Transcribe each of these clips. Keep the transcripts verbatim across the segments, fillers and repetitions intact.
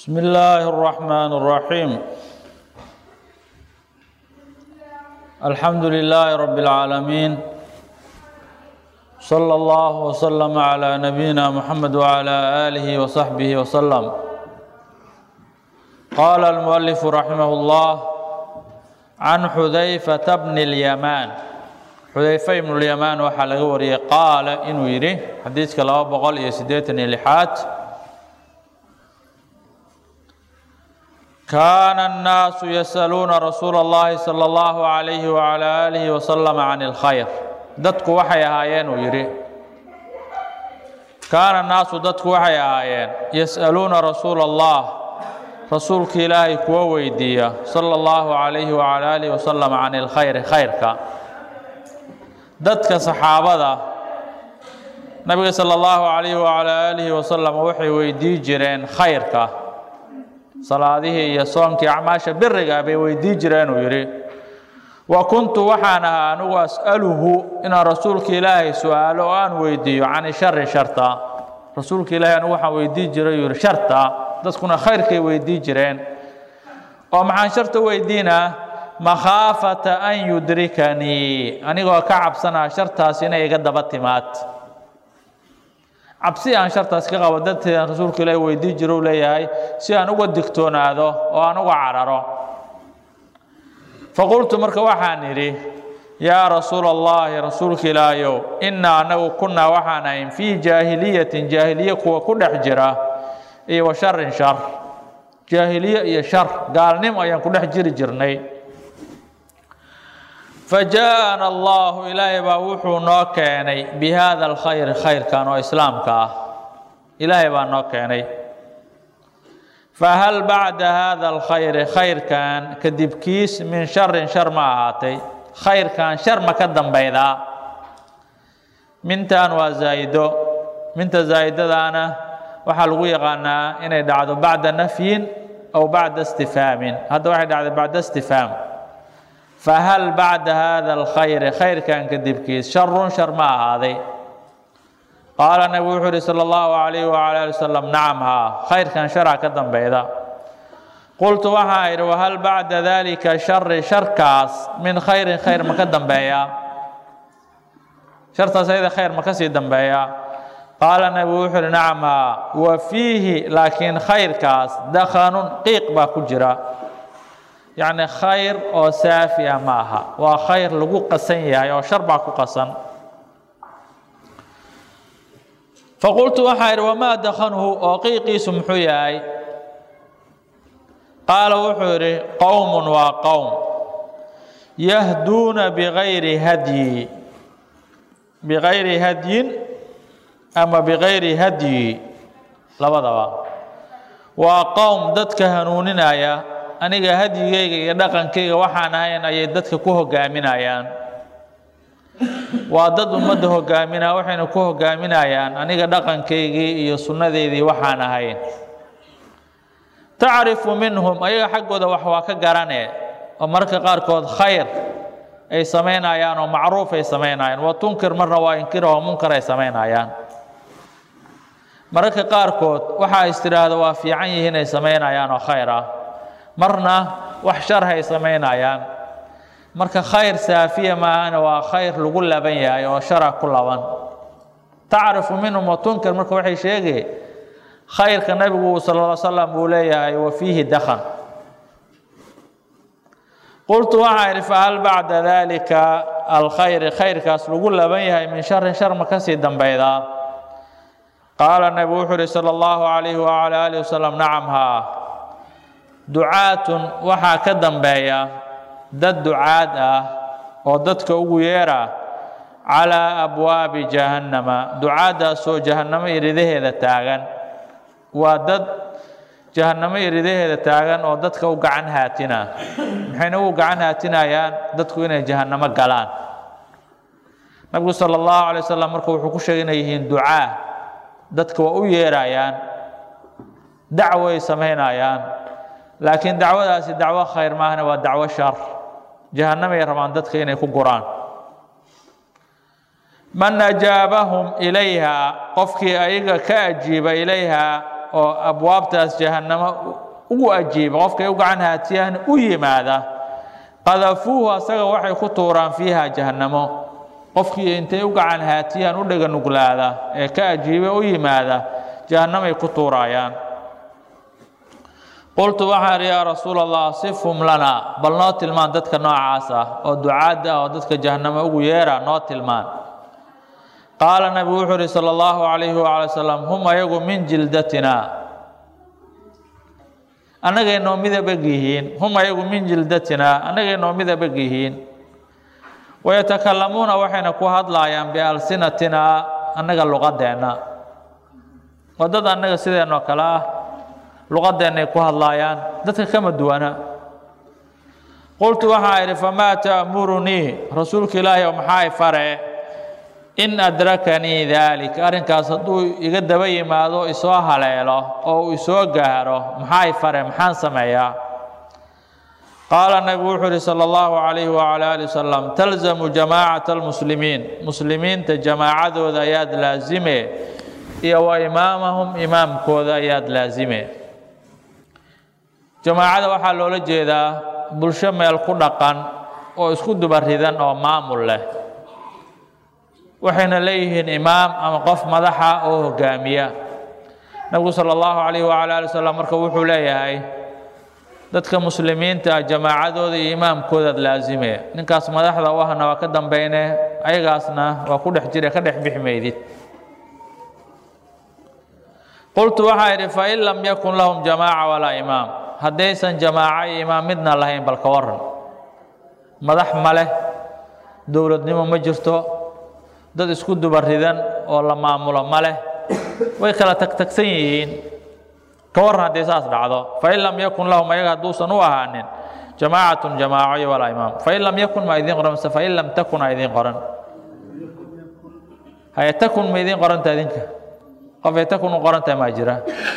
بسم الله الرحمن الرحيم الحمد لله رب العالمين صلى الله وسلم على نبينا محمد وعلى آله وصحبه وسلم قال المؤلف رحمه الله عن حذيفة بن اليمان حذيفة بن اليمان وحلق وريه قال إنه يري حديث كلام بقول يسديتني لحات كان الناس يسألون رسول الله صلى الله عليه وعلى آله وسلم عن الخير دتك وحي هايين ويري كان الناس دتك وحي هايين يسألون رسول الله رسولك إلهي كوويدية صلى الله عليه وعلى آله وسلم عن الخير خيرك دتك صحابة نبي صلى الله عليه وعلى آله وسلم وحي ويدي جرين خيرك صلاته iyo soonki acmaasha biriga bay weydii jireen oo yiri wa kuntu waxana anu as'aluhu ina rasuulka ilaahay su'aalo aan weydiyo aan sharri sharta rasuulka ilaahay anu waxa weydii jiray yiri sharta dadkuna khayrkay weydii jireen oo maxaan sharta weydiina makhafata an yudrikani anigoo ka cabsana shartaas inay iga daba timaad cabsi aan shartaas ka qabo dadka rasuulka ilaahay weydii jiro leeyahay si aan uga digtoonaado oo aan uga cararo faqultu marka waxaan iri ya rasuul allah rasuulka ilaahay inna anagu kunna waxana in fi jahiliyatin jahiliya kuwa ku dhex jira iyo sharrin shar jahiliya iyo shar gaalnimo ayaan ku dhex jiri jirnay فجاءنا الله إلهي باوحو نوكيني بهذا الخير خير كانوا إسلام كاه إلهي بانوكيني فهل بعد هذا الخير خير كان كدب كيس من شر شر ما هاتي خير كان شر ما كدم بيضا من تان وزايدو من تزايدو دانا وحلقوا يغانا إنه دعدو بعد نفي أو بعد استفهام هذا واحد بعد استفهام فهل بعد هذا الخير خير كان كذبكيس شر شر ما هذه قال النبي صلى الله عليه وعلى اله وسلم نعم ها خير كان شر كدم بيضا قلت وحاير وهل بعد ذلك شر شر كاس من خير خير ما كدم بيا شرط سيد خير ما كسي دم بيا قال النبي نعم ها وفيه لكن خير كاس دخان قيق باكجرا يعني خير أو سافي معها وخير لجو قسن يا شربع قسن فقلت وحير وما دخنه أقيقي سمحياي قال وحيري قوم وقوم يهدون بغير هدي بغير هدي أما بغير هدي لبضوا وقوم دتك هنوننا يا aniga hadigayga iyo dhaqankayga waxaan ahayn ay dadka ku hogaaminayaan waa dad umada hogaaminaa waxayna ku hogaaminayaan aniga dhaqankayga iyo sunnadeedii waxaan ahayn taarifu minhum ayaga xaqooda wax waa ka garanee oo marka qaar kood khayr ay sameynayaan oo macruuf ay sameynayaan waa tunkir marna waa inkir oo munkar ay sameynayaan marka qaar kood waxa istiraado waa fiican yihiin ay sameynayaan oo khayr ah marna wax shar hay sameynayaan marka khayr saafiya maana waa khayr lagu laban yahay oo shar ku laban taarifu minhum wa tunkir marka waxay sheegay khayrka nabigu sallallahu alayhi wasallam uu leeyahay wa fihi dakhan qultu wa arifa hal ba'da dhalika al khayr khayrkaas lagu laban yahay min shar shar ma kasi dambayda qala nabigu sallallahu alayhi wa ala alihi wasallam na'am ha ducaatun waxa ka dambeeya dad ducaad ah oo dadka ugu yeera ala abwaabi jahannama ducaada soo jahannama iridaheeda taagan waa dad jahannama iridaheeda taagan oo dadka u gacan haatina maxayna u gacan haatinayaan dadku inay jahannama galaan nabiga sallallahu alayhi wasallam markuu wuxuu ku sheegay inay yihiin ducaa dadka waa u yeerayaan dacwo ay sameynayaan لكن دعوة هذه دعوة خير ما هنا ودعوة شر جهنم يرمان دتك إني كقران من أجابهم إليها قفك أيك كأجيب إليها oo abwaabtaas jahannama ugu ajiiba qofkay u gacan haatiyaan u yimaada qadafuuhu asaga waxay ku tuuraan fiiha jahannamo qofkii intay u gacan haatiyaan u dhaga nuglaada ee ka ajiiba u yimaada jahannamay ku tuurayaan qultu waxaan yaa rasuul allah sifhum lana bal noo tilmaan dadka noocaas ah oo ducaada oo dadka jahannama ugu yeera noo tilmaan qaala nabigu wuxuu yidhi sala allahu calayhi waala wasalam hum ayagu min jildatina annagay noo midab eg yihiin hum ayagu min jildatina annagay noo midab eg yihiin wayatakallamuuna waxayna ku hadlaayaan bialsinatina annaga luqadeenna waa dad annaga sideenoo kale ah luqadeennay ku hadlaayaan dadka kama duwana qultu waxaa idhi famaa ta'murunii rasuulka ilaahay oo maxaa i fare in adrakanii daalik arrinkaas hadduu iga daba yimaado isoo haleelo oo uu isoo gaaro maxaa i fare maxaan sameeyaa qaala nabigu wuxuu yidhi sala allahu calayhi wacala aali wasalam talzamu jamaacata almuslimiin muslimiinta jamaacadooda ayaad laazime iyo wa imaamahum imaamkooda ayaad laazime jamaacada waxaa loola jeedaa bulsho meel ku dhaqan oo isku dubaridan oo maamul leh waxayna leeyihiin imaam ama qof madaxa oo hogaamiya nabigu sala allahu calayhi wacala aali wasalam marka wuxuu leeyahay dadka muslimiinta jamaacadooda iyo imaamkoodaad laazime ninkaas madaxda u ahna waa ka dambeyne ayagaasna waa ku dhex jira ka dhex bixi maydid qultu waxaa idhi fain lam yakun lahum jamaaca walaa imaam haddaysan jamaaco iyo imaam midna lahayn bal ka waran madax ma leh dowladnimo ma jirto dad isku dubaridan oo la maamulo ma leh way kala tagtagsan yihiin ka waran hadday saas dhacdo fain lam yakun lahum ayaga hadduusan u ahaanin jamaacatun jamaaco iyo walaa imaam fain lam yakun ma idiin qoran mise fain lam takun a idiin qoran haye takun ma idiin qoranta idinka qofay takun u qorantahay maa jira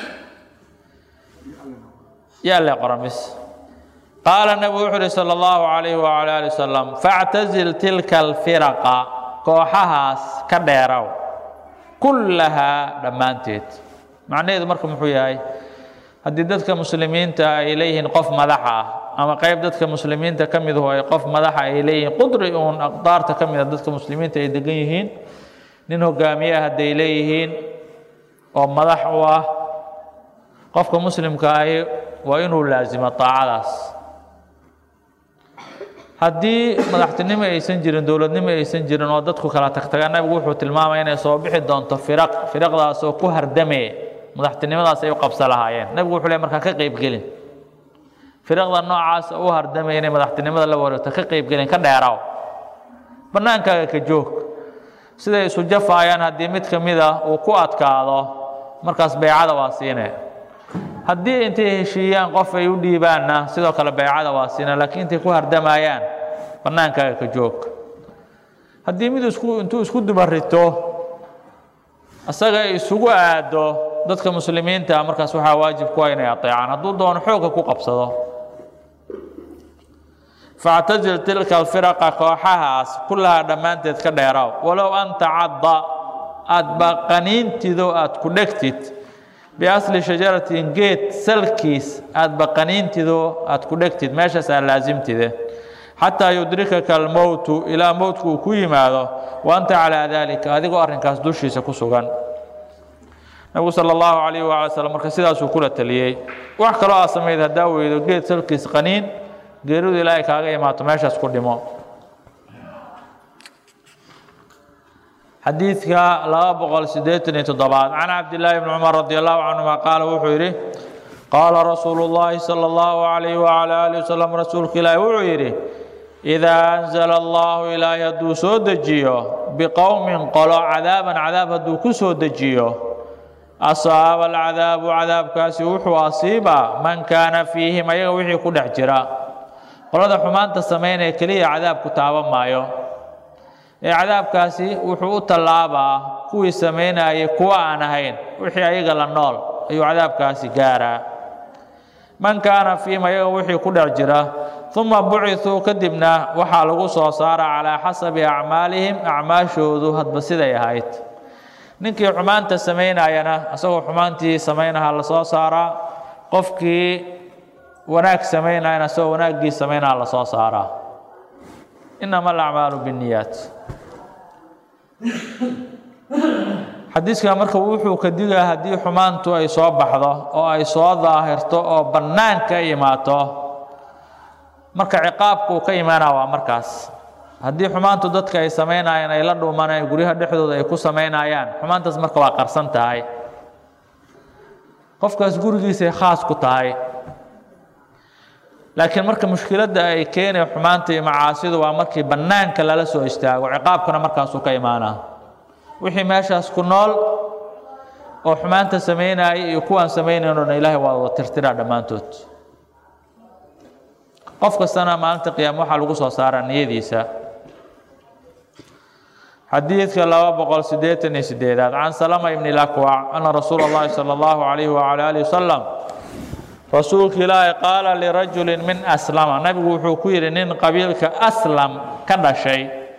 yaa lee qoran bis qaala nabigu wuxuu yidhi sala allahu calayhi wacala aali wasalam factazil tilka alfiraqa kooxahaas ka dheeraw kullahaa dhammaanteed macnaheedu marka muxuu yahay haddii dadka muslimiinta ay leeyihiin qof madaxa ah ama qayb dadka muslimiinta ka mid aho ay qof madaxa ay leeyihiin qudri uun aqdaarta ka mid a dadka muslimiinta ay degan yihiin nin hogaamiye ah hadday leeyihiin oo madax u ah qofka muslimka ahi waa inuu laazimo taacadaas haddii madaxtinimo aysan jirin dowladnimo aysan jirin oo dadku kala tagtagaan nabigu wuxuu tilmaamaya inay soo bixi doonto firaq firaqdaas oo ku hardame madaxtinimadaas ay u qabsan lahaayeen nabigu wuxuu leeyahay markaa ka qaybgelin firaqda noocaas u hardamay inay madaxtinimada la wareegto ka qaybgelin ka dheeraaw bannaankaaga ka joog siday isu jafaayaan haddii mid ka mid ah uu ku adkaado markaas baycada waa siinee haddii intay heshiiyaan qof ay u dhiibaanna sidoo kale baycada waa siinee laakiin intay ku hardamayaan bannaankaaga ka joog haddii mid isku intuu isku dubarito asaga ay isugu aado dadka muslimiinta markaas waxaa waajib ku ah inay ateecaan hadduu doono xoogga ku qabsado factazil tilka alfiraqa kooxahaas kullahaa dhammaanteed ka dheeraaw walow an tacadda aad baqaniintido aad ku dhegtid biasli shajaratin geed salkiis aad baqaniintido aad ku dhegtid meeshaas aad laasimtide xataa yudrikaka almowtu ilaa mowtku uu ku yimaado wa anta calaa daalika adigoo arrinkaas dushiisa ku sugan nabigu sala allahu calayhi waala sallam marka sidaasuu kula taliyey wax kaloo aad samayd haddaa weydo geed salkiis qaniin geeridu ilaahay kaaga imaato meeshaas ku dhimo xadiidka laba boqol siddeetan iyo toddobaad can cabdillaahi bni cumar radi allahu canhuma qaala wuxuu yidhi qaala rasuulu llaahi sala allahu calayhi wacala aalihi wasalam rasuulka ilaahi wuxuu yidhi idaa anzala allahu ilaahay hadduu soo dejiyo biqowmin qolo cadaaban cadaab hadduu ku soo dejiyo asaaba alcadaabu cadaabkaasi wuxuu asiibaa man kaana fiihim ayaga wixii ku dhex jira qolada xumaanta samaynaya keliya cadaabku taaban maayo ee cadaabkaasi wuxuu u tallaabaa kuwii samaynayay kuwa aan ahayn wixii ayaga la nool ayuu cadaabkaasi gaaraa man kaana fiihim ayaga wixii ku dhex jira uma bucithuu kadibna waxaa lagu soo saaraa calaa xasabi acmaalihim acmaashoodu hadba siday ahayd ninkii xumaanta sameynayana asagoo xumaantii sameynaha la soo saaraa qofkii wanaag sameynayana asagoo wanaaggii sameynaha la soo saaraa inama alacmaalu binniyaat xadiiska marka wuxuu ka digaa haddii xumaantu ay soo baxdo oo ay soo daahirto oo bannaanka imaato marka ciqaabku ka imaanaa waa markaas haddii xumaantu dadka ay sameynayaan ay la dhuumanayaan guryaha dhexdooda ay ku sameynayaan xumaantaas marka waa qarsan tahay qofkaas gurigiisa ay khaas ku tahay laakiin marka mushkiladda ay keenay xumaanta iyo macaasidu waa markii bannaanka lala soo istaago ciqaabkuna markaasuu ka imaanaa wixii meeshaas ku nool oo xumaanta sameynaya iyo kuwaan sameynaynoona ilaahay waa wada tirtiraa dhammaantood qof kastana maalinta qiyaama waxaa lagu soo saaraa niyadiisa xadiidka laba boqol siddeetan iyo sideedaad can salama ibni lakwac ana rasuula allahi sala allahu calayhi wacala aalihi wasalam rasuulka ilaahay qaala lirajulin min aslama nabigu wuxuu ku yidhi nin qabiilka aslam ka dhashay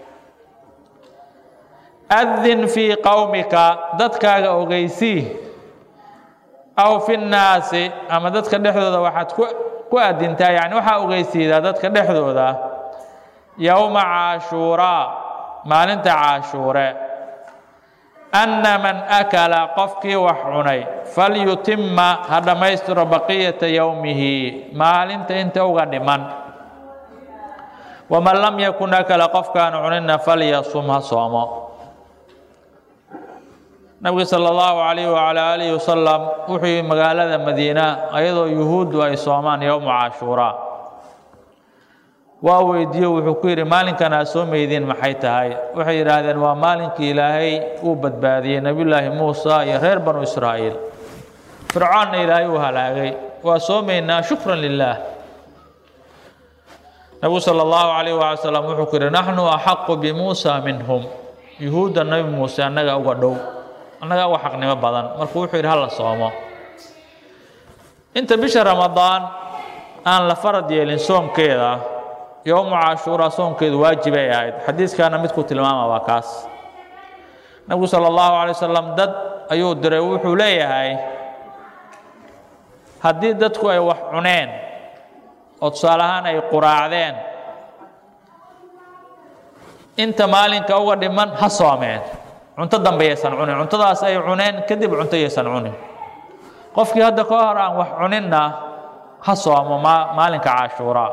adin fii qowmika dadkaaga ogeysii aw fi nnaasi ama dadka dhexdooda waxaad ku ku adintaa yani waxaa ogeysiidaa dadka dhexdooda yowma caashuuraa maalinta caashuure anna man akala qofkii wax cunay falyutima ha dhammaystiro baqiyata yowmihi maalinta inta uga dhiman waman lam yakun akala qofkaan cunina falyasum ha soomo nabiga sala allahu calayhi wacala aalihi wasalam wuxuu yidhi magaalada madiina ayadoo yuhuuddu ay soomaan yowma caashuuraa waa weydiiye wuxuu ku yidhi maalinkan aad soomaydiin maxay tahay waxay yidhaahdeen waa maalinkii ilaahay uu badbaadiyey nebiyullaahi muusa iyo reer banu israa'iil fircoonna ilaahay uu halaagay waa soomaynaa shukran lilaah nabigu sala allahu calayhi waala salam wuxuu ku yidhi naxnu axaqu bimuusa minhum yuhuudda nebi muuse annaga uga dhow annagaa uga xaqnimo badan markuu wuxuu yidhi hala soomo inta bisha ramadaan aan la farad yeelin soomkeeda yowma caashuuraa soomkeedu waajibay ahayd xadiiskaana midku tilmaama waa kaas nabigu sala allahu calay wasalam dad ayuu diray wuxuu leeyahay haddii dadku ay wax cuneen oo tusaale ahaan ay quraacdeen inta maalinka uga dhiman ha soomeen cunto dambe yaysan cunin cuntadaas ay cuneen kadib cunto yaysan cunin qofkii hadda ka hor aan wax cuninna ha soomo maalinka caashuuraa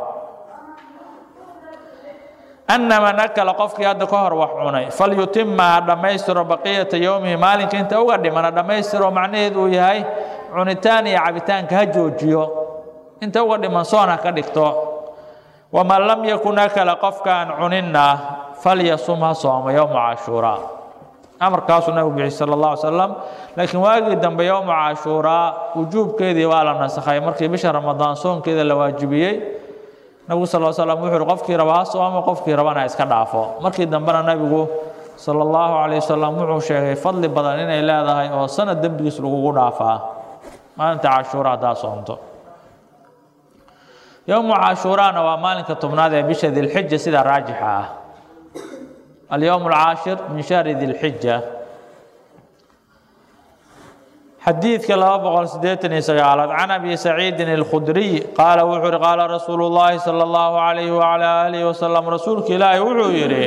anna man akala qofkii hadda ka hor wax cunay falyutima ha dhammaystiro baqiyata yowmihi maalinka inta uga dhiman ha dhammaystiro macnaheedu uu yahay cunitaan iyo cabitaanka ha joojiyo inta uga dhiman soon ha ka dhigto waman lam yakun akala qofkaan cuninna falyasum ha soomo yowma caashuuraa amarkaasuu nabigu bixiyey sala allahu alay salam laakiin waagii dambe yowma caashuuraa wujuubkeedii waa la nasakhay markii bisha ramadaan soonkeeda la waajibiyey nabigu sal l slam wuxuu uhi qofkii raba ha soomo qofkii rabana ha iska dhaafo markii dambena nabigu sala allahu calayh wasalam wuxuu sheegay fadli badan inay leedahay oo sanad dembigiis lagugu dhaafaa maalinta caashuura haddaa soomto yowmu caashuuraana waa maalinka tobnaad ee bisha dilxija sida raajixa ah alyowm alcaashir min shahri dilxija xadiidka laba boqol siddeetan iyo sagaalaad can abi saciidin alkhudriy qaala wuxuu yihi qaala rasuulu llaahi sala allahu calayhi wacala aalihi wasalam rasuulka ilaahi wuxuu yidhi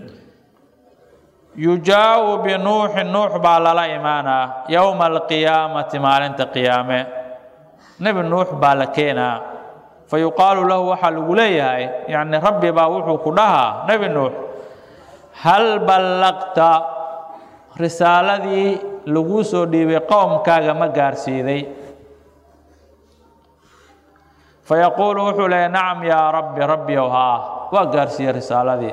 yujaau binuuxin nuux baa lala imaanaa yowma alqiyaamati maalinta qiyaame nebi nuux baa la keenaa fayuqaalu lahu waxaa lagu leeyahay yacni rabbi baa wuxuu ku dhahaa nebi nuux hal ballaqta risaaladii laguu soo dhiibay qowmkaaga ma gaarsiiday fayaquulu wuxuu leeyahy nacam yaa rabbi rabbiyow haa waa gaarsiiyey risaaladii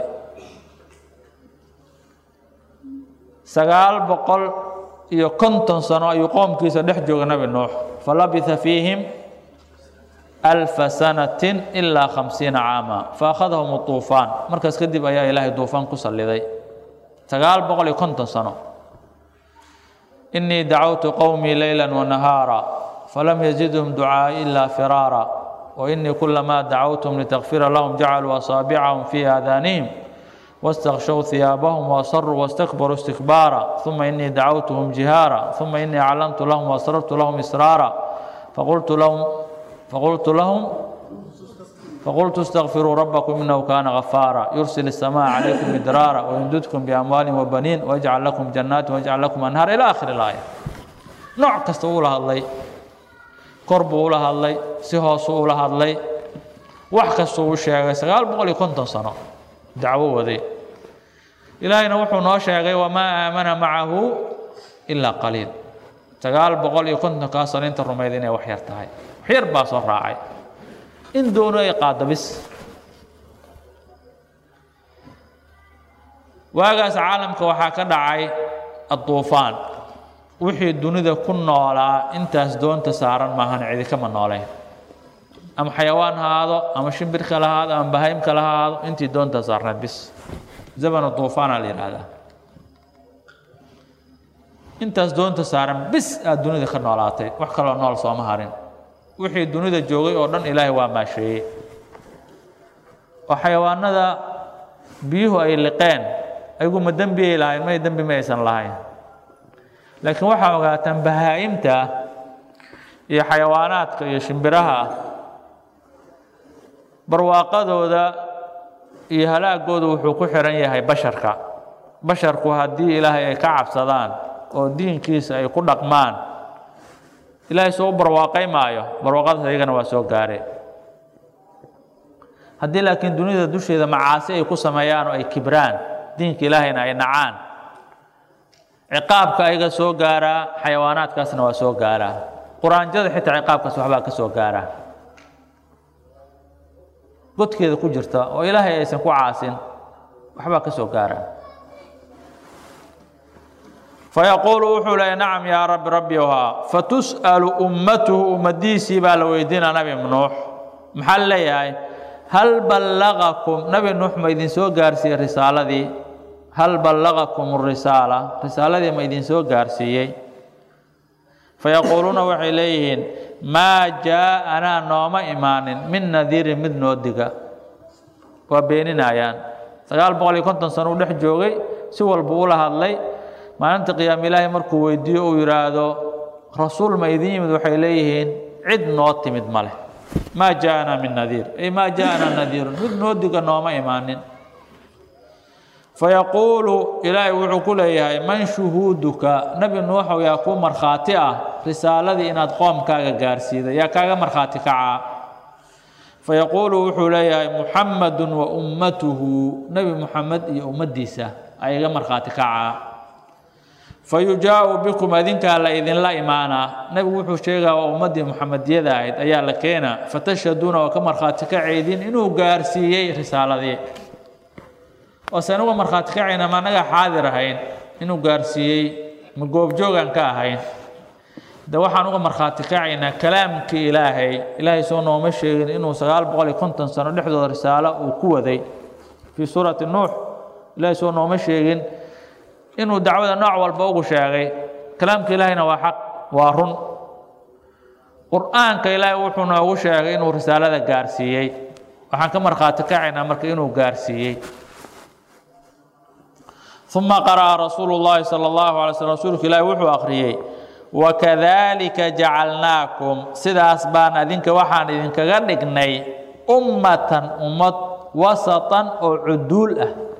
sagaal boqol iyo konton sano ayuu qoomkiisa dhex jooga nebi nuux falabitha fiihim alfa sanatin ilaa khamsiina caama faakhadahum uufaan markaas kadib ayaa ilaahay duufaan ku salliday sagaal boqol iyo konton sano inii dacawtu qowmii leyla wanahaara falam yazidhum ducaai ilaa firaara wainii kulamaa dacawtum litakfira lahum jacaluu asaabicahum fii aadaanihim واستغشوا ثيابهم وأصروا واستكبروا استكبارا ثم إني دعوتهم جهارا ثم إني أعلنت لهم وأسررت لهم إسرارا فقلت لهم فقلت لهم فقلت استغفروا ربكم إنه كان غفارا يرسل السماء عليكم مدرارا ويمددكم بأموال وبنين ويجعل لكم جنات ويجعل لكم أنهار إلى آخر الآية. نوع كستو لها الله قرب لها الله سهوسو لها الله وحكستو الشيء سقال بقول كنت صنع دعوة وذي إلهي نوحو نوشيغي وما آمن معه إلا قليل سقال بقول كنت كاسرين الرميدين وحير تهي وحير باصر راعي إن دونه يقاد بس واقاس عالمك وحا كدعي الطوفان وحي الدنيا كنا ولا انتاس دون تسارا ما هنعيد كما نولين أم حيوان هذا أم شمبر كلا هذا أم بهيم كلا هذا انت دون تسارنا بس زمن الطوفان اللي هذا انتاس دون تسارا بس الدنيا كنا ولاتي وحكى له نول صوم هارين وحي الدنيا جوغي أردن إلهي وما شيء وحيوان هذا بيه أي لقين أيقول ما دم بيه إلهي ما يدم بما يسن لهاي لكن waxa ogaataan bahaa'imta iyo xayawaanaadka iyo shimbiraha barwaaqadooda iyo halaagooda wuxuu ku xiran yahay basharka basharku hadii ilaahay ay ka cabsadaan oo diinkiisa ay ku dhaqmaan ilaahay soo barwaaqay maayo barwaaqada ayagana waa soo gaareen hadii laakiin dunida dusheeda macaasi ay ku sameeyaan oo ay kibraan diinka ilaahayna ay nacaan ciqaabka ayaga soo gaara xayawaanaadkaasna waa soo gaara quraanjada xitaa ciqaabkaas waxba ka soo gaara godkeeda ku jirta oo ilaahay aysan ku caasin waxba ka soo gaara فيقول وحول نعم يا رب ربي وها فتسأل أمته أمديسي بالويدين نبي نوح محل لي هل بلغكم نبي نوح ما يدين سو غارسي الرسالة دي هل بلغكم الرسالة رسالة دي ما يدين سو غارسي فيقولون وحيليهن ما جاءنا نوم إيمان من نذير من نودك وبيننا يان سقال بقولي كنت سنو دخ جوغي سوى البولة هاللي ما أنت قيام الله مركو ويديو ويرادو رسول ما يدين من وحيليهن عد نوت مد ماله ما جاءنا من نذير أي ما جاءنا نذير من نودك نوم إيمان فيقول إلهي وعقول إياه من شهودك نبي نوح ويقوم مرخاتئة رسالة إن أدقام كاغا غارسيدة يا كاغا مرخاتي كعا فيقول وحول إياه محمد وأمته نبي محمد يا أمديسة أيغا مرخاتي كعا فيجاء بكم أذنك على إذن لا إيمانا نبي وحو شيغا وأمدي محمد يدايد أيا لكينا فتشهدون وكمرخاتي كعيدين إنه غارسيي رسالة دي وسنوى مرخات كعينا ما نجا حاضر هين إنه قارسيي مجوب جوجان كاهين ده واحد نوى مرخات كعينا كلام كإلهي إلهي سونو مشي إنه سقال بقولي كنت سنو نحضر رسالة وقوة ذي في سورة النوح إلهي سونو مشي إنه دعوة النوع والبوق شاغي كلام كإلهي نواحق وارن قرآن كإلهي وحنا وشاغي إنه رسالة قارسيي وحن كمرخات كعينا مرك إنه قارسيي ثم قرأ رسول الله صلى الله عليه وسلم رسولك الله وحو أخريه وكذلك جعلناكم سيدا أسبان أذنك وحان أذنك غنقني أمة أمة وسطا أو عدول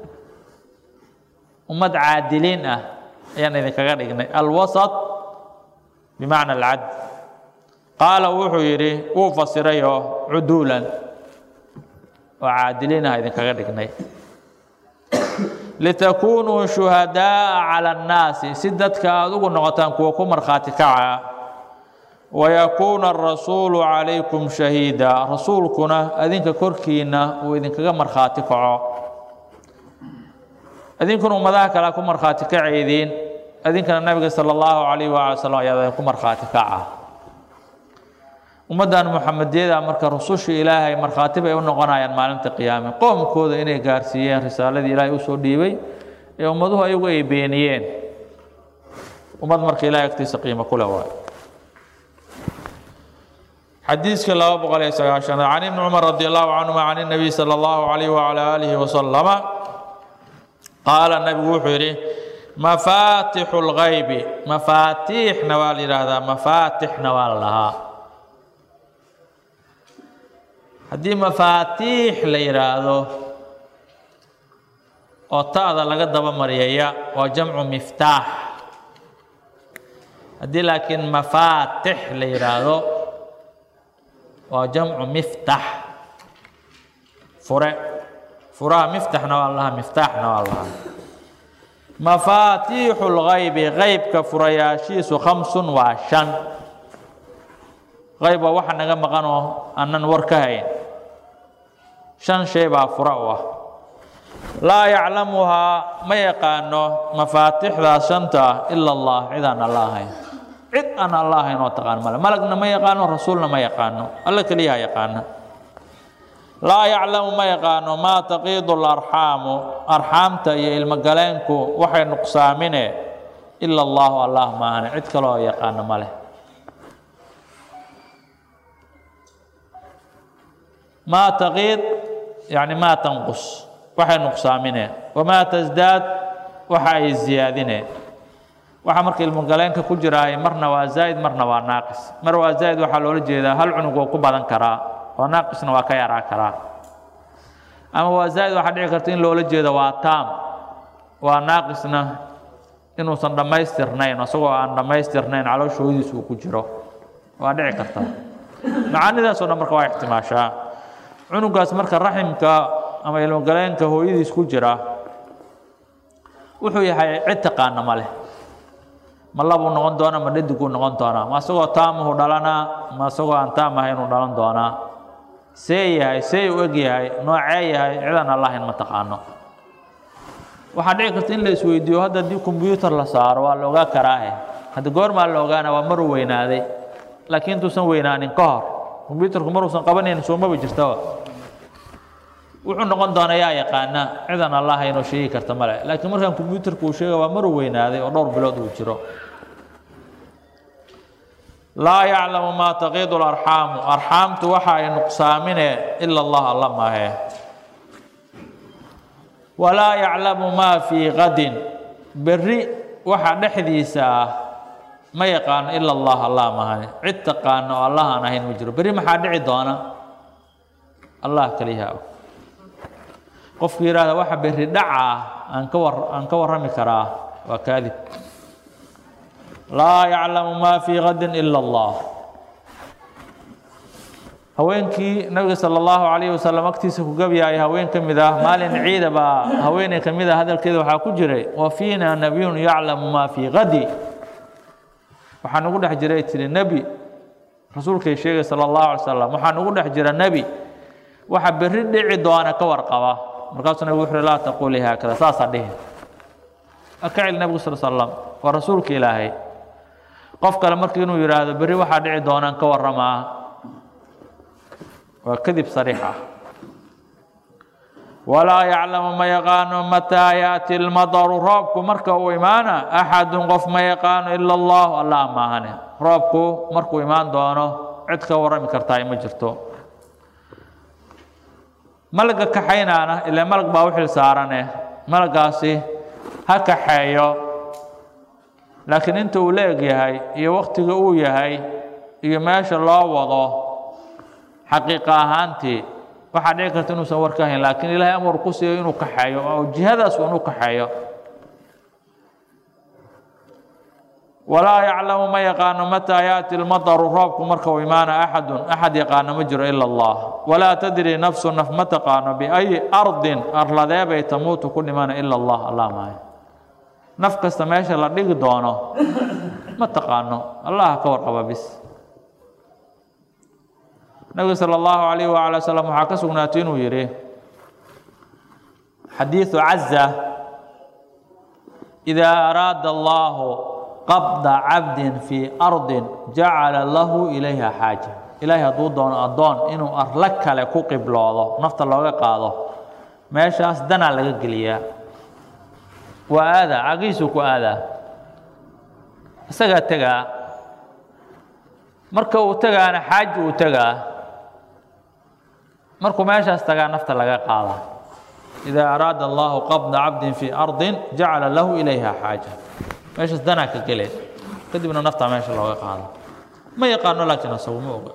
أمة عادلين يعني أذنك غنقني الوسط بمعنى العدل قال وحو يري وفصريه عدولا وعادلين أذنك غنقني لتكونوا شهداء على الناس سدتك أدوغ نغتان كوكم مرخاتي كعا ويكون الرسول عليكم شهيدا رسولكنا أذنك كركينا وإذنك مرخاتي كعا أذنك نمذاك لكم مرخاتي كعيدين أذنك النبي صلى الله عليه وسلم يذنكم مرخاتي كعا ومدان محمد يدا مركا رسوش إلهي مرخاتي بأي ونغنايا مالنت قيامة قوم كودا إني قارسيين رسالة إلهي وسو ديبي يومدوها أيوغا يبينيين ومد مركا إلهي اكتس قيمة كل واحد حديث كالله أبو عليه السلام عن ابن عمر رضي الله عنهما عن النبي صلى الله عليه وعلى آله وسلم قال النبي وحيري مفاتيح الغيب مفاتيح نوال هذا مفاتيح نوال لها هذه مفاتيح ليرادو oo taada laga daba mariyaya waa jamcu miftaax hadii laakiin mafaatix la yiraahdo waa jamcu miftax fure furaha miftaxna waa laha miftaxna waa laha mafaatixul ghaybi ghaybka furayaashiisu khamsun waa shan غيب waxa naga maqan oo aanan war ka hayn shan shay baa fura u ah لا يعلمها ما يقانو مفاتيح ذا شنطة إلا الله إذا أن الله إذ أن الله نوتقان ملك ملكنا ما يقانو رسولنا ما يقانو الله كليها يقانا لا يعلم ما يقانو ما تقيض الأرحام أرحام تي المقالينكو وحي نقصامنه إلا الله الله ما أنا إذ كلها يقانا ملك ما تقيض يعني ما تنقص waxay nuqsaamineen wama tasdaad waxa ay ziyaadineen waxa markii ilmo galeenka ku jiraay marna waa zaid marna waa naaqis mar waa zaid waxa loo jeedaa hal cunug oo ku badan kara oo naaqisna waa ka yaraa kara ama waa zaid waxa dhici karta in loo jeedo waa taam waa naaqisna inuu san dhameystirnayn asagoo aan dhameystirnayn calooshoodiisu ku jiro waa dhici karta macaanidaas oo marka waa ihtimaasha cunugaas marka raximka ama ilmo galeenka hooyadiis ku jira wuxuu yahay cid taqaan ma leh ma labo noqon doona ma dhadigu noqon doona ma asagoo taamuhu dhalana ma asagoo aan taamahay inuu dhalan doona see yahay see u eg yahay noocee yahay ciidan Allah in ma taqaano waxa dhici karta in la isweydiiyo hadda dib computer la saaro waa looga karaahay hadda goorma la ogaana waa mar weynaaday laakiin tuusan weynaanin ka hor computerku maruusan qabanin soo ma jirtaa wuxuu noqon doonaa yaa yaqaana ciidan Allah inuu sheegi karta male laakiin markaan computerku uu sheego waa mar weynaaday oo dhowr bilood uu jiro la ya'lamu ma taqidu al-arham arhamtu waxa ay nuqsaamine illa Allah Allah ma he wala ya'lamu ma fi ghadin birri waxa dhaxdiisa ma yaqaan illa Allah Allah ma he cid taqaan oo Allah aan ahayn ma jiro birri maxaa dhici doona Allah kaliya qofku yiraahdo waxa berri dhaca aan ka war aan ka warami karaa waa kaadib la ya'lamu ma fi ghadin illa Allah haweenkii nabiga sallallahu alayhi wasallam agtiisa ku gabiyay haween kamid ah maalin ciida ba haweeney kamid ah hadalkeeda waxa ku jiray wa fiina nabiyyun ya'lamu ma fi ghadi waxa nagu dhex jiray tiri nabi rasuulka sheegay sallallahu alayhi wasallam waxa nagu dhex jira nabi waxa berri dhici doona ka warqaba markaasna wuxuu la taquli haakada saasadiin akal nabi sallallahu alayhi wasallam wa rasuulka ilaahay qof kale markii inuu yiraahdo bari waxa dhici doona ka warama waa kadib sariixa wala ya'lamu ma yaqaanu mata yati al-madar rabku marka uu imaana ahad qof ma yaqaanu illa Allah Allah ma hane rabku markuu imaan doono cid ka warami kartaa ma jirto malaga ka xaynaana ila malag baa wixii saarane malagaasi ha ka xayo laakiin inta uu leeyahay iyo waqtiga uu yahay iyo meesha loo wado xaqiiqa ahaantii waxa dhici karta inuu soo warkahayn laakiin Ilaahay amar ku siiyo inuu ka xayo oo jihadaas uu ka xayo ولا يعلم ما يقان متى يأتي المطر ربك مركو إيمان أحد أحد يقان مجر إلا الله ولا تدري نفس نف متى قان بأي أرض أرض ذابة تموت كل من إلا الله الله معي نفق استماشى لديك دونه متى قانو الله كور قبابس النبي صلى الله عليه وعلى وسلم حكسوا ناتين ويريه حديث عزة إذا أراد الله قبض عبد في أرض جعل له إليها حاجة إليها ضدون أضون إنه أرلك لكو قبلاده نفط الله قاضه ماشي أصدنا لك قليا وهذا عقيسك وهذا سجى تجا مركو تجا أنا حاج وتجا مركو ماشي أستجا نفط الله قاضه إذا أراد الله قبض عبد في أرض جعل له إليها حاجة ماشي دناك قليل قد من نفط ماشي الله يقال ما يقال لكن أسوي موقع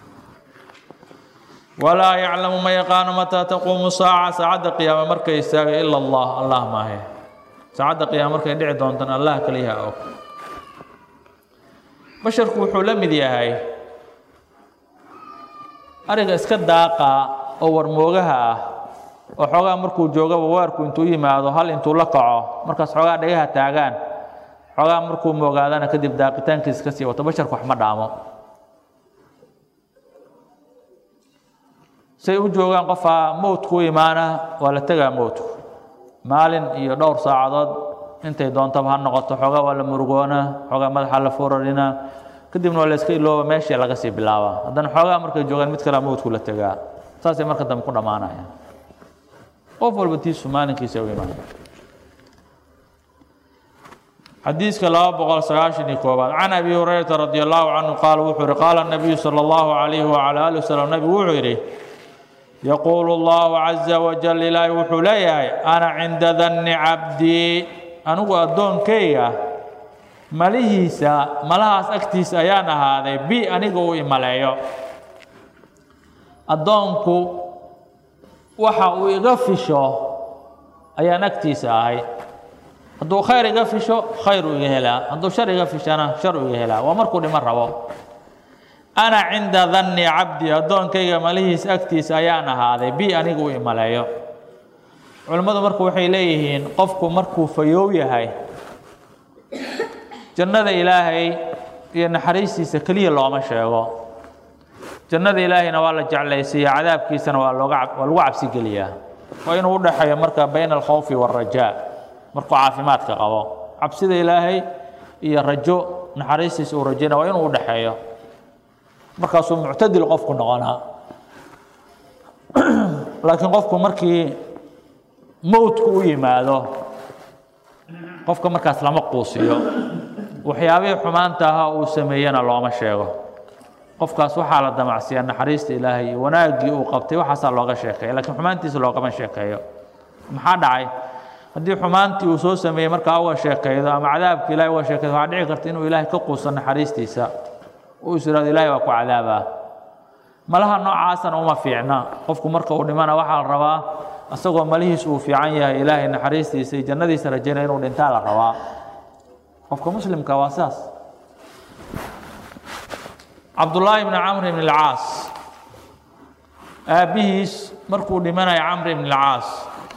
ولا يعلم ما يقال متى تقوم الساعة ساعة قيامة مركز يستاغي إلا الله الله ما هي ساعة قيامة مركز يدعي دونتنا الله كليها أوك بشرك وحول مدي هاي أرجع إسكت داقة أو ورموجها أو حاجة مركو جوجا وواركو إنتو يما هذا هل إنتو لقعة مركز حاجة دقيقة تاجان حاجة مركو موجادة أنا كدب داقتين كيس كسي وتبشرك أحمد عمو سيء جوجا قفا موت كوي معنا ولا تجا موت مالن يدور ساعات أنت يدون طبعا نقطة حاجة ولا مرجونا حاجة ما حل فورنا كدي من ولا سكيل لو ماشي على قصي بلاوة هذا حاجة مركز جوجا متكلم موت كله تجا ساسي مركز دم كنا معنا يعني أول بتيس سمان كيسوي معنا حديث كلام بقول سعاش نيكوبا عن أبي هريرة رضي الله عنه قال وحر قال النبي صلى الله عليه وعلى آله وسلم النبي وحره يقول الله عز وجل لا وحلي أنا عند ذن عبدي أنا أدون كيا مليسا ملاس أكتيس أيانا هذا بي أنا قوي ملايو أدونكو وحا ويغفشو أيانا أكتيس أي هدو خير يغفشو خير يغهلا هدو شر يغفشانا شر يغهلا ومركو دي مرة أنا عند ظن عبدي أدون كيغا مليس أكتيس أيانا هذا بي أنا قوي ملايو علماء مركو waxay leeyihiin qofku markuu fayow yahay jannada ilaahay iyo naxariistiisa kaliya looma sheego jannada ilaahayna waa la jeclaysiiyaa cadaabkiisana waa looga waa lagu cabsi geliyaa waa inuu u dhaxeeyo marka bayna al-khawfi war-rajaa markuu caafimaadka qabo cabsida ilaahay iyo rajo naxariistiisa uu rajayna waa inuu u dhaxeeyo markaas uu mu'tadil qofku noqonaa laakiin qofku markii موتku u yimaado qofka markaas lama quusiyo waxyaabihii xumaanta ah uu sameeyana looma sheego qofkaas waxa la damacsiyaa naxariista ilaahay wanaagii uu qabtay waxa looga sheekeeyo laakiin xumaantiisa loogama sheekeeyo maxaa dhacay haddii xumaantii uu soo sameeyay marka uu sheekeeyo ama cadaabka ilaahay uu sheekeeyo waxa dhici karta inuu ilaahay ka quusan naxariistiisa uu isiraad ilaahay waa ku cadaaba malaha noocaasna uma fiicna qofku marka uu dhimana waxa la rabaa asagoo malihiis uu fiican yahay ilaahay naxariistiisa iyo jannadiisa rajaynaya inuu dhintaa la rabaa qofka muslimka waa saas Abdullah ibn Amr ibn al-Aas abihiis markuu dhimanay Amr ibn al-Aas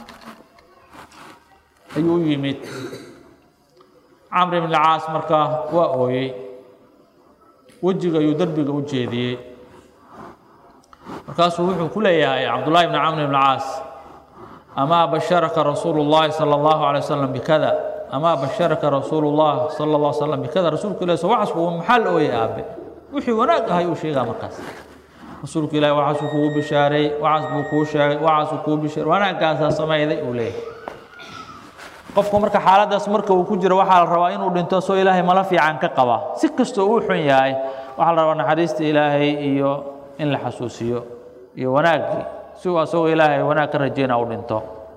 ayuu yimid Amr ibn al-Aas marka waa ooyay wajiga ayuu darbiga u jeediyay markaasuu wuxuu ku leeyahay Abdullah ibn Amr ibn al-Aas أما بشرك رسول الله صلى الله عليه وسلم بكذا أما بشرك رسول الله صلى الله عليه وسلم بكذا رسولك الله وعصبه محل أو يأبي وحي وناك هاي وشيء مركز رسولك الله وعصبه بشاري وعصبه كوشاري وعصبه بشاري وناك هذا سماي ذي أوليه قفكم مركز حالة اسمرك وكجر وحال الروائن ودنتسو إلهي ملفي عنك قوا سكستو وحن ياي وحال الروائن حديث إلهي إيو إن الحسوسيو إيو وناك سوى سوى إلهي وناك رجينا ودنتو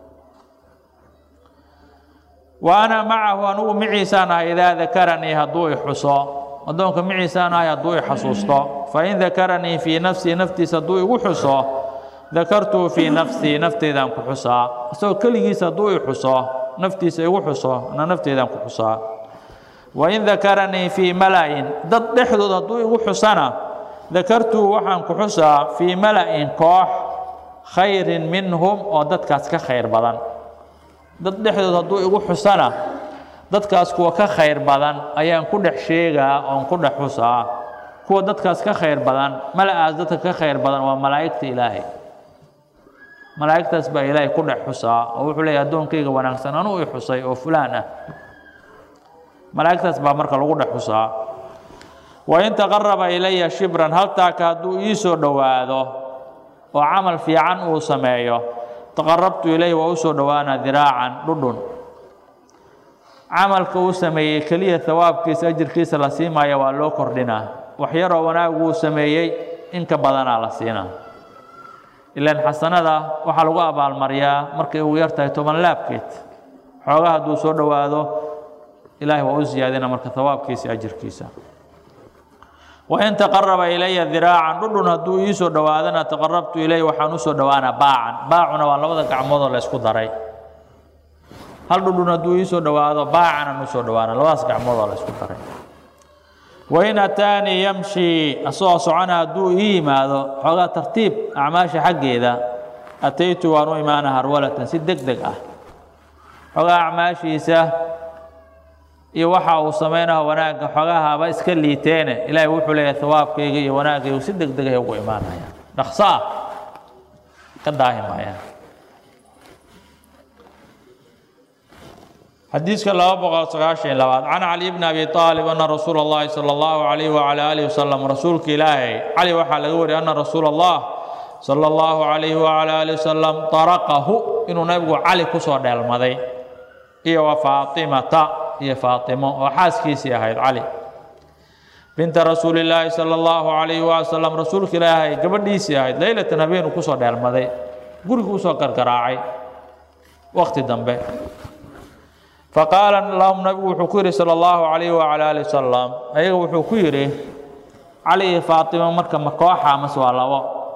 وأنا معه أنو معيسانا إذا ذكرني هدوء حصى ودونك معيسانا هدوء حصوصتا فإن ذكرني في نفسي نفتي سدوء وحصى ذكرته في نفسي نفتي ذنك حصى سوى كله سدوء حصى نفتي سيو حصى أنا نفتي ذنك حصى وإن ذكرني في ملأ ضد حدود هدوء وحصنا ذكرته وحنك حصى في ملأ كوح خير منهم وددكاس كخير بدن dad dhexdood haduu igu xusana dadkaas kuwa ka khayr badan ayaan ku dhex sheegaa oo ku dhex xusaa kuwa dadkaas ka khayr badan malaa'ikta dadka ka khayr badan waa malaa'ikta ilaahay malaa'iktaas baa ilaahay ku dhex xusaa oo wuxuu leeyahay adoonkayga wanaagsan anuu i xusay oo fulaan ah malaa'iktaas baa marka lagu dhex xusaa wa in taqarraba ilayya shibran hal taaka haduu ii soo dhawaado oo amal fiican uu sameeyo تقربت إليه وأسود وأنا ذراعا ردن عمل كوسمي كلية ثواب كيس أجر كيس لسيما يوالو كردنا وحيرا وناقو سميي إنك بدنا لسينا ilaan xasanada waxaa lagu abaalmariyaa markay ugu yartahay toban laabkeed xoogaa hadduu soo dhowaado ilaahay waa u siyaadina marka thawaabkiisa ajirkiisa وإن تقرب إلي ذراعا دون هدو يسو دوادنا تقربت إليه وحان سو دوانا باعا باعنا والله وذا قعمود الله اسكو داري هل دون هدو يسو دوادا باعنا نسو دوانا لواس قعمود الله اسكو داري وإن أتاني يمشي أصوص عنها هدو إيما هذا حقا ترتيب أعماش حقي إذا أتيت وانو إيمانا هرولة سدك دقة حقا أعماش يسا iyo waxa uu sameeyay wanaaga xogaha ba iska liiteen ilaahay wuxuu leeyahay thawaabkayga iyo wanaagaygu si degdeg ah ugu imaanaya dhaqsa ka daahimaya حديث الله بقى سقاشين لبعض عن علي بن أبي طالب أن رسول الله صلى الله عليه وعلى آله وسلم رسولك إلهي علي وحال يقول أن رسول الله صلى الله عليه وعلى آله وسلم طرقه إنه نبغى علي كسر المضي إيه وفاطمة هي فاطمة وحاسكيسي هاي علي بنت رسول الله صلى الله عليه وسلم رسولك إلهي قبل ديسي هاي ليلة نبينا كسر المضي قولي كسر كراعي وقت الدنبه فقال اللهم نبي وحكيري صلى الله عليه وعلى آله وسلم أيها وحكيري علي فاطمة مركا مكوحة مسوى الله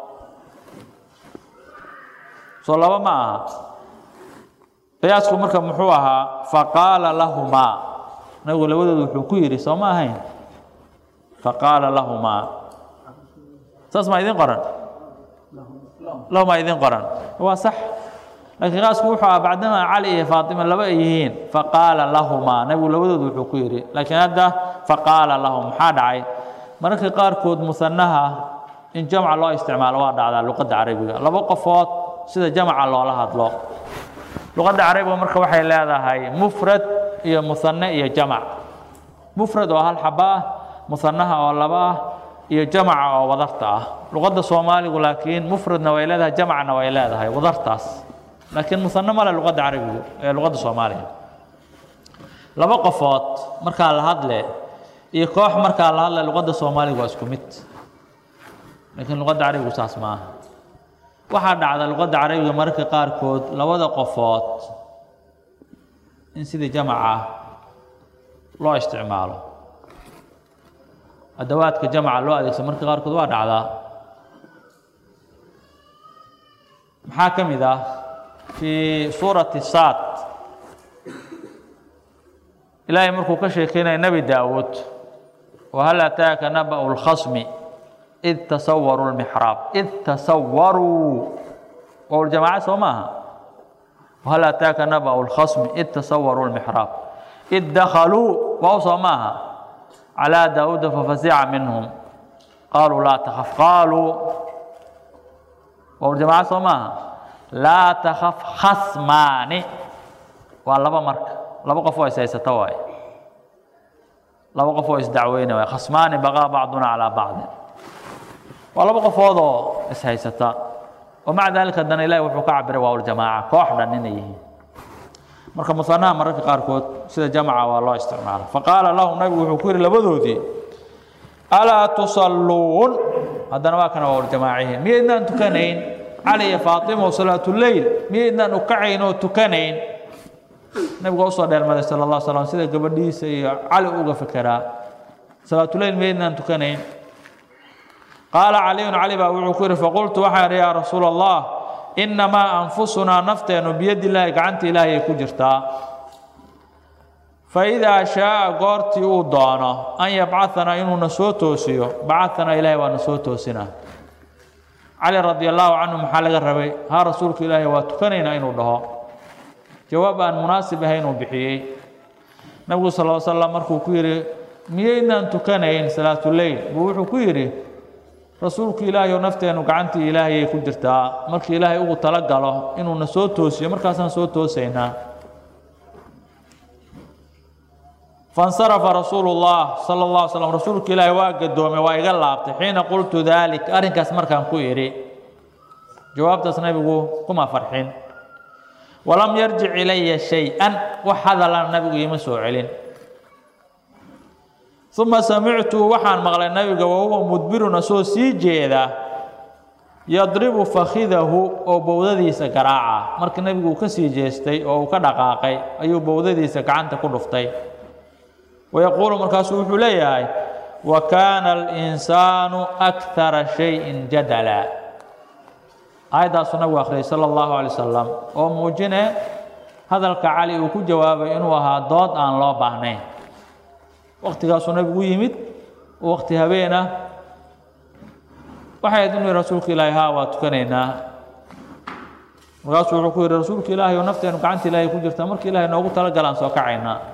صلى الله معها قياسكم مركا محوها فقال لهما نقول لودد وحكيري سوما هين فقال لهما تسمع إذن قرن لهما إذن قرن هو صح لكن قاس كوحة بعدما علي فاطمة لبئيهين فقال لهما نبي لودد وحكيري لكن هذا فقال لهم حادعي مرك قاركود مثنها إن جمع الله استعمال واضع على لغة عربية لبقى قفات سيدا جمع الله لها طلاق لغة عربية مرك وحي لهذا هاي مفرد هي مثنى هي جمع مفرد وهالحباه مثنها واللباه هي جمع ووضرتها لغة الصومالي ولكن مفرد نويلادها جمع نويلادها هي وضرتاس لكن مثنى ما لغة عربية لغة الصومالية لبا قفات مركا لهادله iyo koox marka la hadla luqada Soomaaliga waa isku mid laakiin luqada Carabiga saas ma aha waxa dhacda luqada Carabiga marka qaar kood labada qofood in sida jamaa loo isticmaalo adawaadka jamaa loo adeegsado marka qaar kood waa dhacda maxaa kamid ah في سورة الصاد إلهي مركو كشيكينا نبي داود وهل أتاك نبأ الخصم إذ تصوروا المحراب إذ تصوروا والجماعة سوماها وهل أتاك نبأ الخصم إذ تصوروا المحراب إذ دخلوا وصوماها على داود ففزع منهم قالوا لا تخف قالوا والجماعة سوماها لا تخف خصمان والله مرك لبا قفوا يسيستا واي لبا قفوا يسدعوين واي خصمان بغى بعضنا على بعض والله قفوا دو يسيستا ومع ذلك دنا الهي وحو كعبر واو الجماعه كوخدا نينيه marka musana marka qaar kood sida jamaa waa loo isticmaalo faqala lahu nabi wuxuu ku yiri labadoodii ala tusallun hadana waa kana waa jamaaciin miidna tukanayn علي فاطمة وصلاة الليل ميدنا نكعين وتكنين نبغى أصلا المدى صلى الله عليه وسلم سيدة قبل سي علي أوقع فكرة صلاة الليل ميدنا تكنين قال علي علي بأوعكر فقلت وحر يا رسول الله إنما أنفسنا نفتن بيد الله كعنت إلهي كجرتا فإذا شاء قرتي ودانا أن يبعثنا إنه نسوتوسيو بعثنا إلهي ونسوتوسنا علي رضي الله عنه محل الربي ها رسولك إلهي وتكنينا إنه له جوابا مناسبة إنه بحيي نبي صلى الله عليه وسلم مركو كيري مينا تكنين صلاة الليل بوحو كيري رسولك إلهي ونفتي إنه قعنتي إلهي كجرتا مرك إلهي أغو تلقى له إنه نسوتوسي مركا سنسوتوسينا فانصرف رسول الله صلى الله عليه وسلم رسولك إلهي واقدومي وايقلابتي حين قلت ذلك أرنك أسمر كان كويري جوابت النبي كما فرحين ولم يرجع إلي شيئا وحذا لنا النبي يمسو علين ثم سمعت وحان مغلى النبي وهو مدبر نسو سيجيدا yadribu fakhidahu oo bowdadiisa garaaca markii nabigu ka sii jeestay oo uu ka dhaqaaqay ayuu bowdadiisa gacanta ku dhuftay ويقول مركز وحو ليهاي وكان الإنسان أكثر شيء جدلا أيضا سنة أخرى صلى الله عليه وسلم وموجنة هذا الكعالي وكو جواب إنه ضاد عن الله بحنين وقتها سنة يمد وقتها بينا وحيد إنه رسولك إلهي واتكنينا مركز وحو رسولك إلهي ونفتح إنه كعنت إلهي كجرت أمرك إلهي نوغو تلقى لانسو كعينا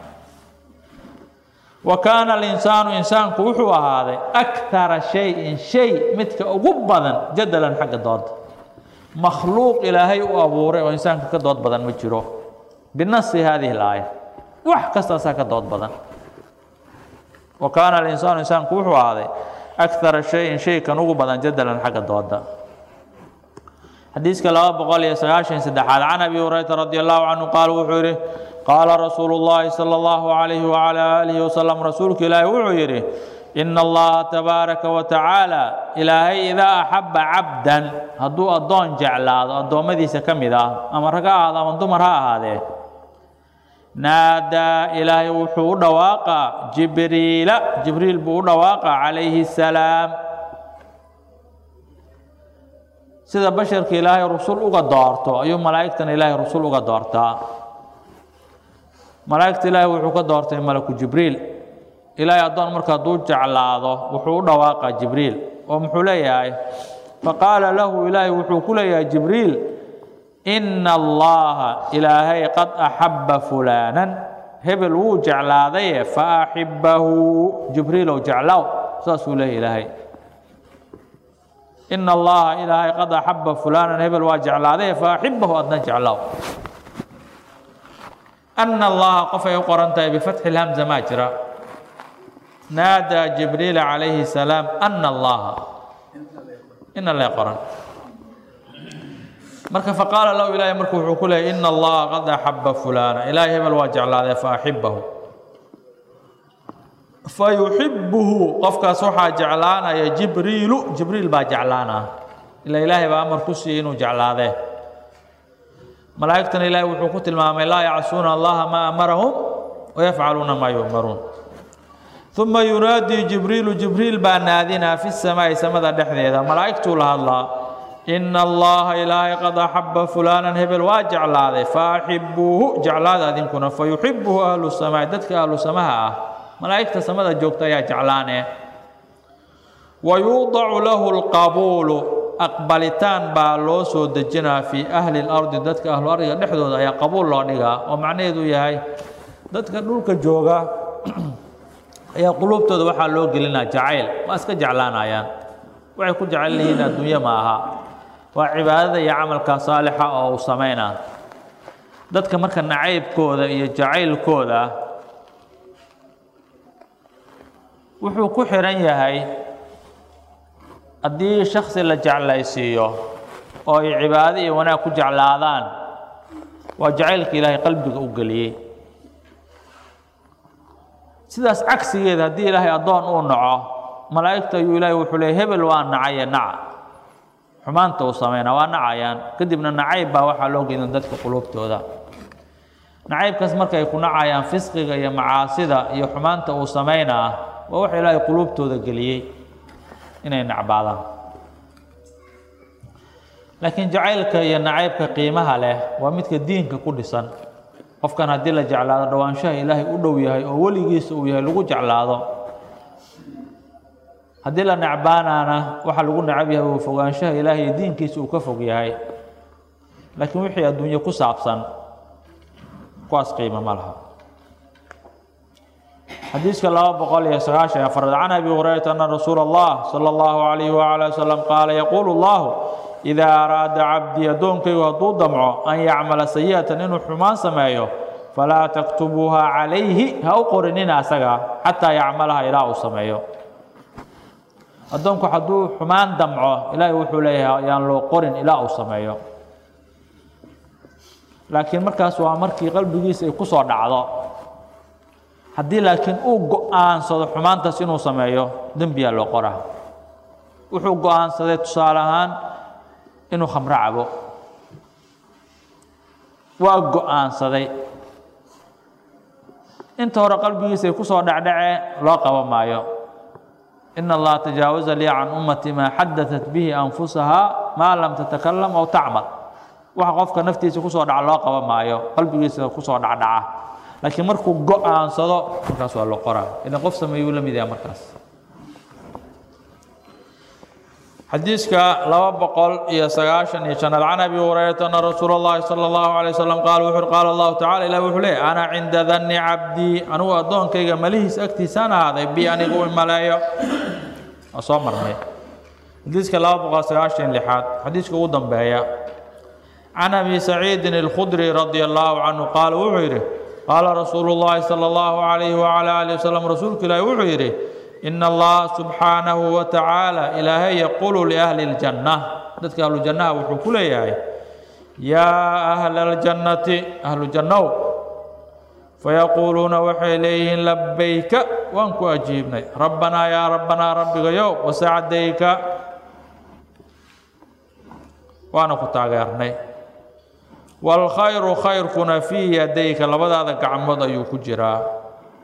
وكان الإنسان إنسان كوحو هذا أكثر شيء شيء متك أقبضا جدلا حق الضاد مخلوق إلهي وأبوره وإنسان كضاد بدن مجره بالنص هذه الآية وحكست ساك الضاد بدن وكان الإنسان إنسان كوحو هذا أكثر شيء شيء كان أقبضا جدلا حق الضاد حديث كلا بقول يسعاشين سدحال عن أبي هريرة رضي الله عنه قال وحوره قال رسول الله صلى الله عليه وعلى آله وسلم رسولك إلهي وعيره إن الله تبارك وتعالى إلهي إذا أحب عبدا هدو أدون جعل أدون مديسة كمدا أما رقا هذا من دمرها هذا نادى إلهي وحو دواقع جبريل جبريل بو دواقع عليه السلام سيدا بشر إلهي رسول أغا دارتو أيوم ملائكة إلهي رسول أغا دارتا ملائكة إلهي وحو كدورتين ملك جبريل إلهي أدون مركا دو جعلاده وحو دواقع جبريل ومحوليه فقال له إلهي وحو كليه جبريل إن الله إلهي قد أحب فلانا هبل وو جعلاده فأحبه جبريل وجعله ساسوله إلهي إن الله إلهي قد أحب فلانا هبل وجعلاده فأحبه أدنى جعله أن الله قف يقرنت بفتح الهمزة ماجرة نادى جبريل عليه السلام أن الله إن الله يقرن مرك فقال له إلهي مرك وحكوله إن الله قد أحب فلانا إلهي بل واجع الله فأحبه فيحبه قفك صحى جعلانا يا جبريل جبريل با جعلانا إلا إلهي بأمر كسي إنه جعلاده ملائكة إلهي وحكوت المامي لا يعصون الله ما أمرهم ويفعلون ما يؤمرون ثم ينادي جبريل جبريل بأنادنا في السماء سمد دحذيذا ملائكة لها الله إن الله إلهي قد أحب فلانا هبل واجعل هذا فأحبوه جعل هذا ذنكنا فيحبه أهل السماء دتك أهل السماء ملائكة سمد جوكتا يا جعلانه ويوضع له القبول أقبلتان بالوسو دجنا في أهل الأرض دتك أهل الأرض نحدود يا قبول الله نجا ومعنى ذو ياي دتك نولك جوجا يا قلوب تود وحى لو قلنا جعيل ما اسك جعلان أيان وعيكون جعل هنا الدنيا معها وعبادة يا عمل كصالحة أو سمينا دتك مركا نعيب كوذا يا جعيل كوذا وحو كحرن ياهي haddii shakhsi la jeclaysiiyo oo ay cibaado iyo wanaag ku jeclaadaan waa jacaylka ilaahay qalbiga u galiyay sidaas cagsigeeda haddii ilaahay adoon uu naco malaa'igta ayuu ilaahay wuxuu leeyahay hebel waa nacaya naca xumaanta uu sameeyna waa nacayaan kadibna nacayb baa waxaa loo geeyin dadka qulubtooda nacaybkaas markay ku nacayaan fisqiga iyo macaasida iyo xumaanta uu sameeyna waa wax ilaahay qulubtooda galiyay inay nacbaadaan laakiin jacaylka iyo nacaybka qiimaha leh waa midka diinka ku dhisan qofkan haddii la jeclaado dhawaanshaha ilaahay u dhow yahay oo weligiisa uu yahay lagu jeclaado haddii la nacbaanaana waxa lagu nacab yahay oo fogaanshaha ilaahay iyo diinkiisa uu ka fog yahay laakiin wixii adduunyo ku saabsan kuwaas qiimo ma laha حديث الله بقول يا سعاشة فرد عن أبي هريرة أن رسول الله صلى الله عليه وعلى وسلم قال يقول الله إذا أراد عبدي يدونك وضو دمعه أن يعمل سيئة إنه حمان سمايه فلا تكتبوها عليه هاو قرننا سقا حتى يعملها إلى سمايه أدونك حدو حمان دمعه إلى يوحو ليها يعني لو قرن إلى سمايه لكن مركز ومركي قلبي يقصر دعضاء haddii laakiin uu go'aansado xumaantaas inuu sameeyo dambiya loo qoraa wuxuu go'aansaday tusaale ahaan inuu khamro cabo waa go'aansaday inta hore qalbigiisa ay ku soo dhacdhacee loo qaban maayo إن الله تجاوز لي عن أمتي ما حدثت به أنفسها ما لم تتكلم أو تعمل وقفك نفتي سكوسو دع الله قبل معايا قلبي سكوسو دع دعه لكن مركو جاء صدا مركز الله قرأ إن قف سما يقول ميدا مركز حديثك لو بقول يا سجاشن يشان عن أبي هريرة أن رسول الله صلى الله عليه وسلم قال وحر قال الله تعالى إلى وحلي أنا عند ذن عبدي أنا أظن كي مليه سأكتي سنة هذا بي أن يقول ملايا أصامر مي حديثك لو بقول سجاشن لحد حديثك قدام بهيا عن أبي سعيد الخدري رضي الله عنه قال وحيره قال رسول الله صلى الله عليه وعلى آله وسلم رسولك لا وحيره إن الله سبحانه وتعالى إلهي يقول لأهل الجنة ذلك أهل الجنة وحكول يا أهل الجنة أهل الجنة فيقولون وحي إليه لبيك وانكو أجيبني ربنا يا ربنا ربك يو وسعديك وانا كتاغيرني والخير خير كنا في يديك لبدا هذا كعمد أيوك جرا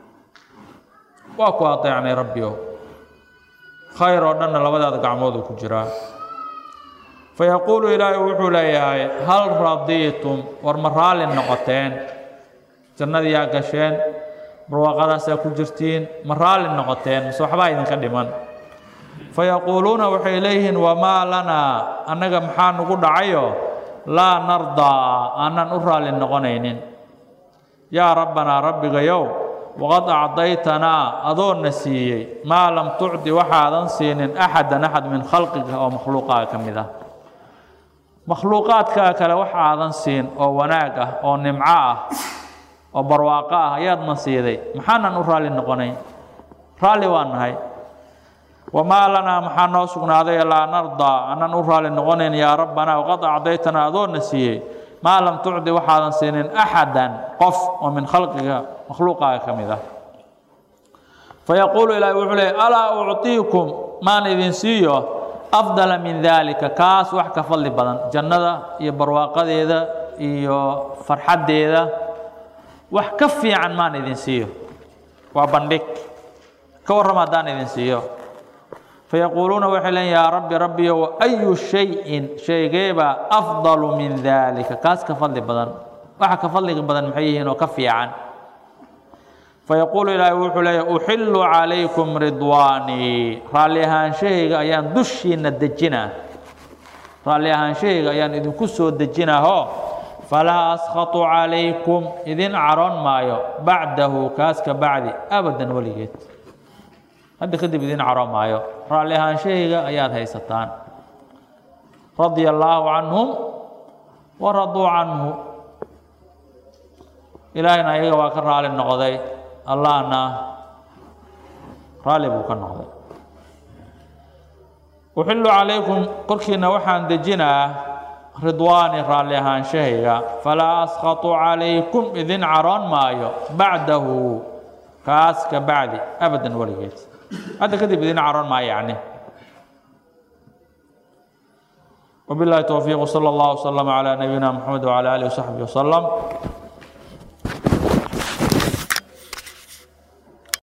واكو اطيعني ربيو خير ودنا لبدا قعمود كجرا فيقول الهي وحولي هل رضيتم ورمرال النقطين جنة يا قشين برواقدا سيكجرتين مرال النقطين صحبا إذن كدمان فيقولون وحي إليهن وما لنا أنك محان نقول عيو لا نرضى أن نرى للنقنين يا ربنا ربك يوم وقد أعطيتنا أظن نسيي ما لم تعطي وحدا سين أحدا أحد من خلقك أو مخلوقاتك كمذا مخلوقاتك كلا وحدا سين أو وناقة أو نمعاء أو برواقة ياد نسيدي محانا نرى للنقنين رالي وانهاي وما لنا محانا سكنا ذي لا نرضى أن نرى للنقنين يا ربنا وقد أعطيتنا أظن نسيي ما لم تعطي وحدا سين أحدا قف ومن خلقك مخلوقها كمذا فيقول إلى وحلي ألا أعطيكم ما نذين سيو أفضل من ذلك كاس وحكا فضل بدن جنة يبرواقة ذا يو فرحة ذا وحكفي عن ما نذين سيو وبندك كور رمضان نذين سيو فيقولون وحلي يا ربي ربي وأي شيء شيء غيبة أفضل من ذلك كاس كفضل بدن وحكا فضل بدن محيين وكفي عن فيقول إلهي وحلي أحل عليكم رضواني راليهان شيء أيان دشين الدجنة راليهان شيء أيان إذن كسو الدجنة هو فلا أسخط عليكم إذن عرون مايو بعده كاسك بعدي أبدا وليت هذا خدب إذن عرون مايو راليهان شيء أيان هيستان رضي الله عنهم ورضوا عنه إلهنا يقوى كرال النقضي الله أنا غالب كنهض وحل عليكم قركنا وحان دجنا رضوان راليهان شهيا فلا أسخط عليكم إذن عران مايو بعده كاسك بعدي أبدا وليت هذا كذب إذن عران ما يعني وبالله التوفيق وصلى الله وسلم على نبينا محمد وعلى آله وصحبه وسلم